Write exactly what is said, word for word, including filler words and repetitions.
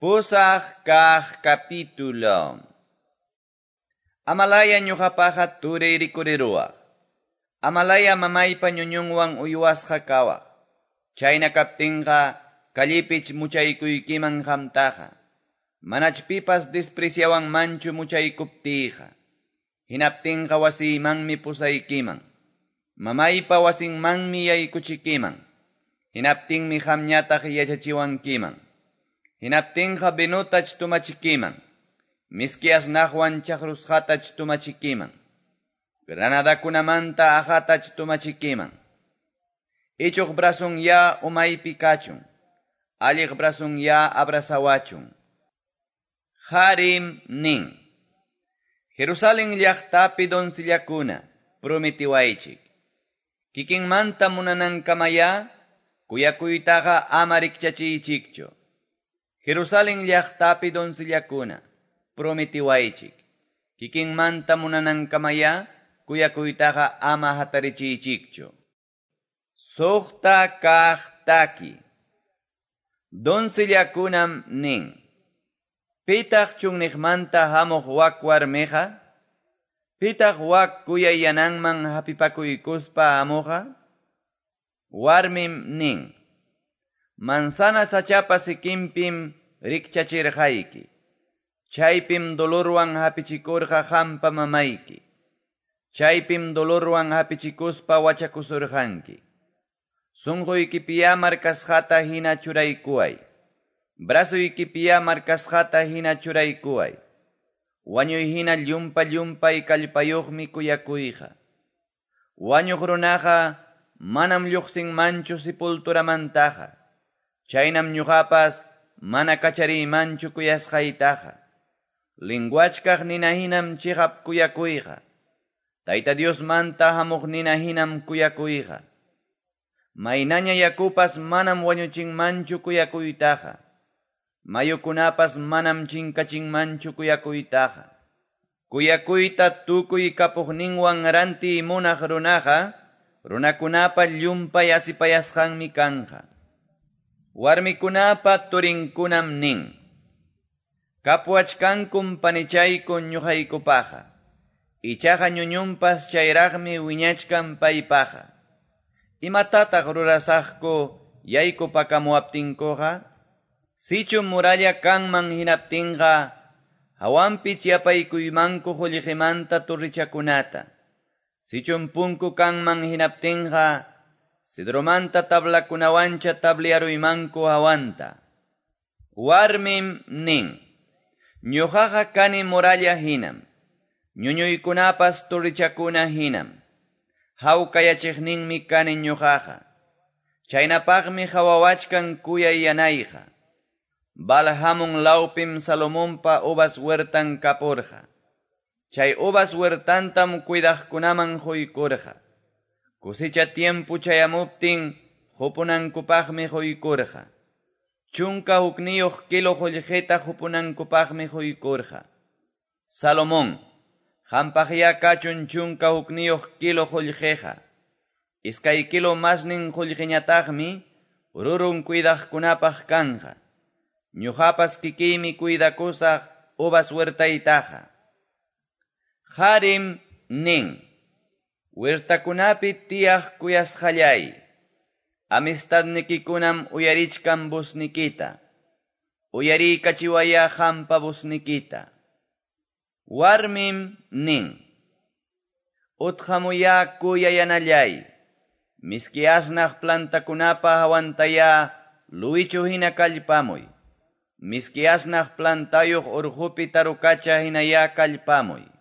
Pusaq kaq capítulo. Amalaya ñuqapaqa turirikuririruwaq. Amalaya mamaypa ñuñunwan uywasqa kawaq. Chayna kaptinqa kallipich muchaykuykiman hamtaqa. Manach pipas despreciawan manchu muchaykuptiqa. Hinaptinqa wasiymanmi pusaykiman. Mamaypa wasinmanmi yaykuchikiman. Hinaptinmi hamñataq yachachiwankiman. Hinaptinqa binutach tumachikiman. Miski asnaqwan chakrusqatach tumachikiman. Granadakunamanta ajatach tumachikiman. Ichuq brasun ya umaypi kachun. Alliq brasun ya abrazawachun. Harim nin. Jerusalén llaqtapi doncellakuna prometiwaychik. Kikinmanta munanankamaya kuyakuytaqa ama rikchachiychikchu. Jerusalén llaqtapi doncellakuna prometiwaychik. Kikinmanta munanankamaya kuyakuytaqa ama hatarichiychikchu. Suqta kaq taki. Doncellakunam nin. Pitaq chunniqmanta hamuq wak warmiqa? Pitaq wak kuyayananman hapipakuykuspa amuqa? Warmim nin. Manzana sachapa sikinpim rikchachirqayki. Chaypim dolorwan hapichikurqa hampa mamayki. Chaypim dolorwan hapichikuspa wachakusurqanki. Sunquykipiya markasqata hina churaykuway. Brasuykipiya markasqata hina churaykuway. Wañuy hina llumpa llumpay kallpayuqmi kuyakuyqa. Wañuq runaqa manam lluqsinmanchu sepulturamantaqa. Chaynam ñuqapas mana kachariymanchu kuyasqaytaqa. Linguachkaq nina hinam chiqap kuyakuyqa. Tayta Dios manta hamuq nina hinam kuyakuyqa. Maynaña yakupas manam wañuchinmanchu kuyakuytaqa. Mayukunapas manam chinkachinmanchu kuyakuytaqa. Kuyakuyta tukuy kapuqninwan ranti munaq runaqa, runakunapa llumpay asipayasqanmi kanqa. Warmikunapa turinkunam nin. Kapuachkankum panichaykun ñuqaykupaqa. Ichaqa ñuñunpas chayraqmi wiñachkan paypaqa. Imatataq rurasaqku yaykupakamuaptinkuqa? Sichum muralla kanman hinaptinqa, hawanpich yapaykuymanku qullqimanta turrichakunata. Sichum punku kanman hinaptinqa, sidromanta tablakunawancha tabliaruymanku hawanta. Warmim nin. Ñuqaqa kani muralla hinam. Ñuñuykunapas turrichakuna hinam. Hawkayachiqninmi kani ñuqaqa. Chaynapaqmi hawawachkan kuyayanayqa. Balhamun laupim Salomonpa uvas huertan kapurqa. Chay uvas huertantam cuidaqkunaman huykurqa. Kusicha tiempo chayamuptin hupunankupaqmi huykurqa. Chunka hukniyuq kilo qullqita hupunankupaqmi huykurqa. Salomón, hampaqya kachun chunka hukniyuq kilo qullqiqa. Iskay kilo masnin qullqiñataqmi rurun cuidaqkunapaq kanqa. Ñuqapas kikiymi cuidakusaq uvas huertaytaqa. Harim nin. Huertakunapi tiyaq kuyasqallay. Amistadnikikunam uyarichkan busnikita. Uyariykachiwaya hampa busnikita. Warmim nin. Utqamuya kuyayanallay. Miski asnaq plantakunapa hawantaya luichu hina kallpamuy. Miski asnaq plantayuq urqupi tarukacha hinaya kallpamuy.